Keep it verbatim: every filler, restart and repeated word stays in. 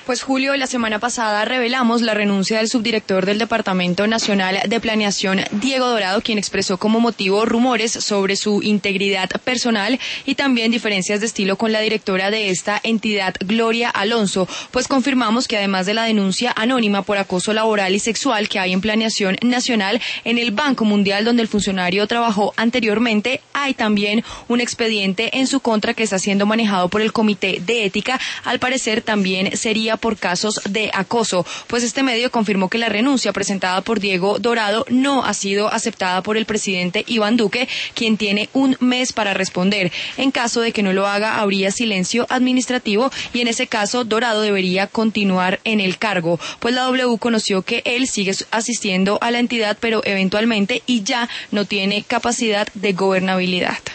Pues Julio, la semana pasada revelamos la renuncia del subdirector del Departamento Nacional de Planeación, Diego Dorado, quien expresó como motivo rumores sobre su integridad personal y también diferencias de estilo con la directora de esta entidad, Gloria Alonso. Pues confirmamos que además de la denuncia anónima por acoso laboral y sexual que hay en Planeación Nacional, en el Banco Mundial donde el funcionario trabajó anteriormente, hay también un expediente en su contra que está siendo manejado por el Comité de Ética. Al parecer también sería por casos de acoso, pues este medio confirmó que la renuncia presentada por Diego Dorado no ha sido aceptada por el presidente Iván Duque, quien tiene un mes para responder. En caso de que no lo haga, habría silencio administrativo y en ese caso Dorado debería continuar en el cargo, pues la W conoció que él sigue asistiendo a la entidad, pero eventualmente y ya no tiene capacidad de gobernabilidad.